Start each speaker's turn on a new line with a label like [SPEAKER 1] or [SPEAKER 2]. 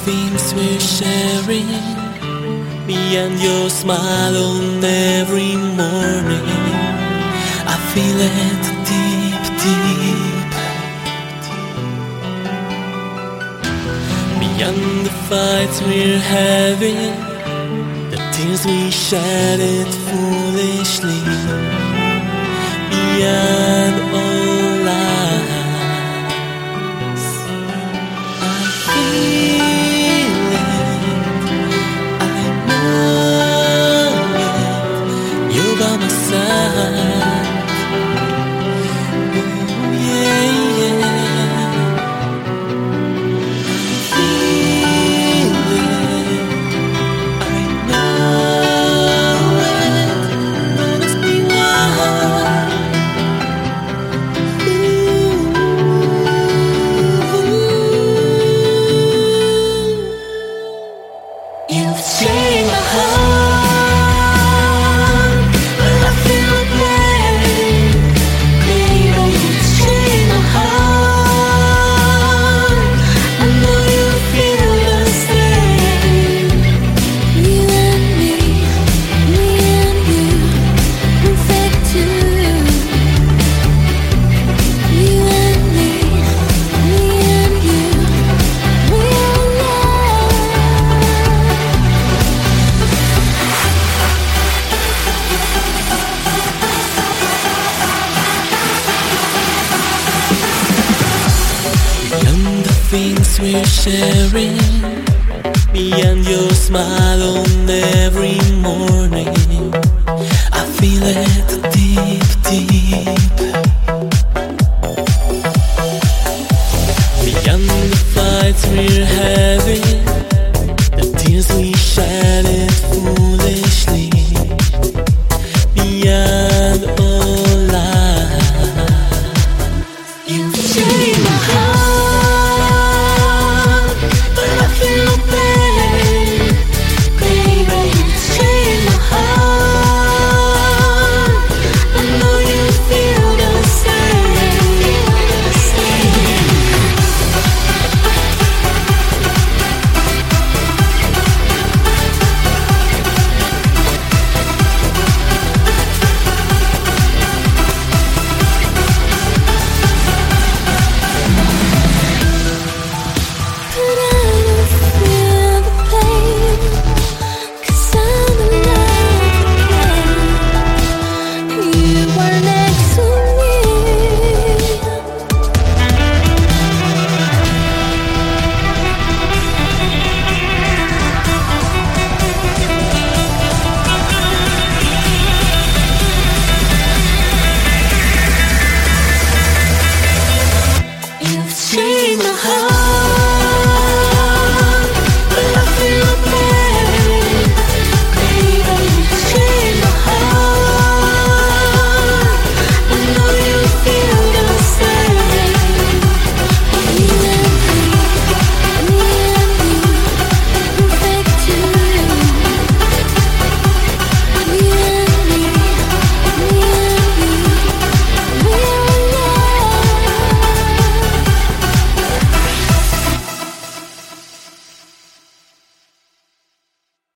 [SPEAKER 1] things we're sharing, me and your smile on every morning. I feel it deep, deep. Beyond the fights we're having, the tears we shed it foolishly. Beyond all lies, I feel it, I know it, you're by my side. Yeah, yeah. I feel it, I know it, must be why. You've changed my heart, but I feel pain. Baby, you've changed my heart. I know you feel the same. You and me and you, perfect too. You and me and you, real love. Beyond the things we're sharing, me and your smile on every morning. I feel it deep, deep. Beyond the fights we're having,